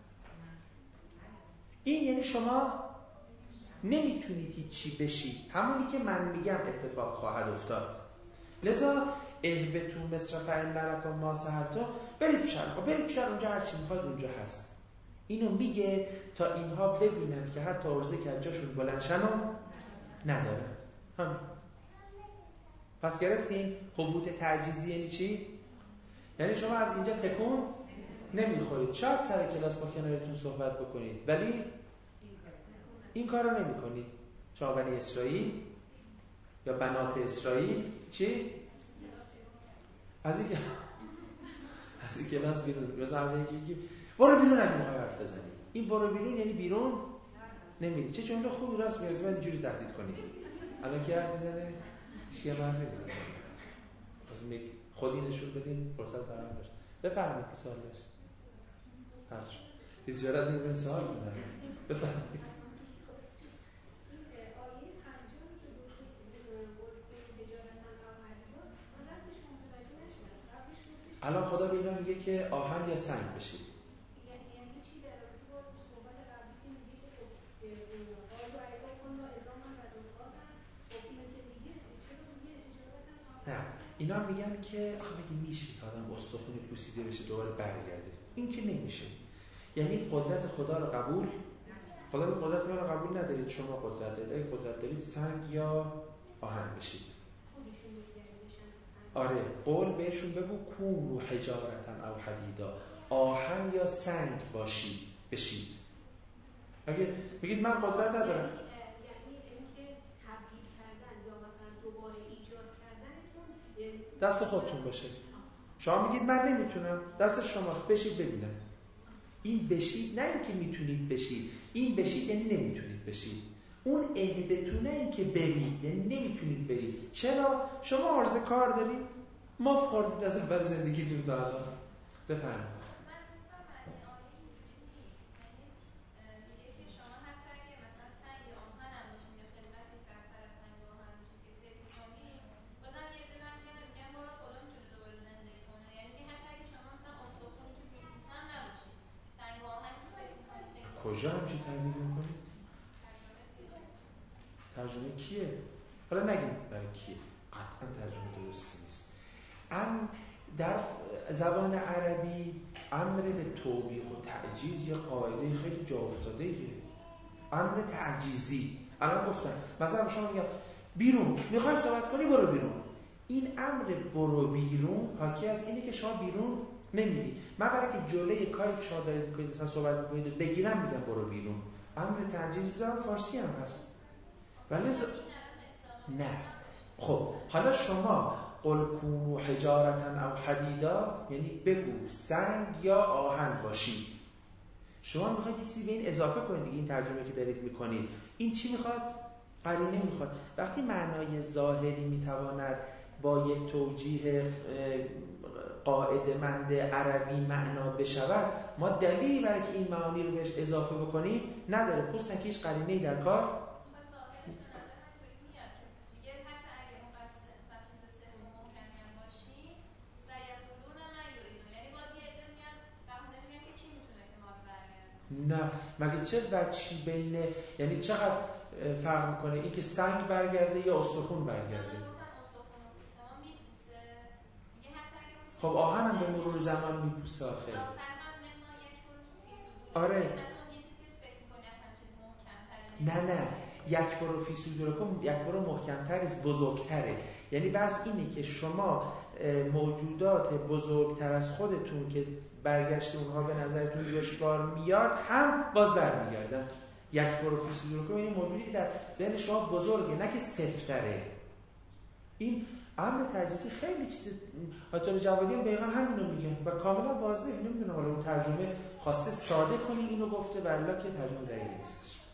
این یعنی شما نمیتونید هیچی بشید، همونی که من میگم اتفاق خواهد افتاد. لذا اهبطوا مصر فإن لکم ما سألتم، برید شهر، برید شهر، اونجا هر چی میخواد اونجا هست. اینو میگه تا اینها ببینن که حتی عرضه که از جاشون بلند شن و نداره. همین. پس گرفتین حبوط تعجیزی یعنی چی؟ یعنی شما از اینجا تکون نمیخورید. شاید سر کلاس با کنارتون صحبت بکنید ولی این کار رو نمی کنید. شما بنی اسرائیل یا بنات اسرائیل چی؟ از این از این کلاس بیرون. مثلا یکی برو بیرون اگه میخوای حرف بزنی. این برو بیرون یعنی بیرون نمیری. چه جمله خوبی راست میارزی بعد اینجوری تهدید کنی. الان کی حرف میزنه؟ چیه حرف میزنه؟ از خودی نشون بدین فرصت برام داشت. بفرمایید که سوال داشت. سرش. اجازه بدین سوال کنم. بفرمایید. الان خدا به اینا میگه که آهن یا سنگ بشید. یعنی چی در رابطه با صحبت قبلی که میگه که قالو اعزا کن و عظاما برفاتا، خب اینو که میگه چرا میگه اجازه نه اینا میگن که آخه مگه میشه که آدم استخون پوسیده بشه دوباره برگرده؟ این که نمیشه. یعنی قدرت خدا رو قبول، خدا به قدرت ما رو قبول ندارید. شما قدرت دارید. اگه قدرت دارید سنگ یا آهن بشید. آره قول بهشون بگو کونوا حجارتا او حدیدا، آهن یا سنگ باشید بشید. اگه بگید من قدرت ندارم، یعنی اینکه تبدیل کردن یا مثلا دوباره ایجاد کردنتون دست خودتون باشه. شما میگید من نمیتونم، دست شماست، بشید ببینم. این بشید نه اینکه میتونید بشید، این بشید یعنی نمیتونید بشید. اون اهبطونه این که برید یعنی نمیتونید برید. چرا؟ شما عرض کار دارید، ماف خوردید از اول زندگیتون تا الان. بفرمایید. کجا همچی تعبیر میکنید؟ ترجمه کیه؟ حالا نگیم برای کیه، قطعا ترجمه درستی نیست. ام در زبان عربی امر به توبیخ و تعجیز یه قاعده خیلی جا افتاده‌ایه. امر تعجیزی. الان گفتم مثلا شما میگم بیرون میخوای صحبت کنی برو بیرون. این امر برو بیرون حاکی از اینه که شما بیرون نمیری. من برای که جلوی کاری که شما دارید میکنید مثلا صحبت میکنید بگیرم میگم برو بیرون. امر تعجیز در فارسی هم هست. ولی نه. خب حالا شما قل کونوا حجارة او حدیدا، یعنی بگو سنگ یا آهن باشید. شما میخواید یه چیزی به این اضافه کنید دیگه. این ترجمه که دارید میکنید این چی میخواد؟ قرینه میخواد. وقتی معنای ظاهری میتواند با یک توجیه قاعده مند عربی معنا بشود، ما دلیلی برای که این معانی رو بهش اضافه بکنیم نداره، خصوصا که هیچ قرینه‌ای در کار نه. مگه چه وجهی بین، یعنی چقدر فرق میکنه این که سنگ برگرده یا استخون برگرده؟ خب آهن هم به مرور زمان میپوسه آخه. آره نه نه یک برو فی صدورکم، یک برو محکمتر است، بزرگتره. یعنی بس اینه که شما موجودات بزرگتر از خودتون که برگشت اونها به نظرتون دشوار میاد هم باز برمیگردن. یک برو فی صدورکم یعنی موجودی که در ذهن شما بزرگه، نه که صفتره. این امر تجسیسی خیلی چیز آیت الله جوادی هم دقیقاً همینو میگن و کاملا واضحه. نمیدونم حالا اون ترجمه خواسته ساده کنی اینو گفته، والله که ترجمه دقیقی نیستش.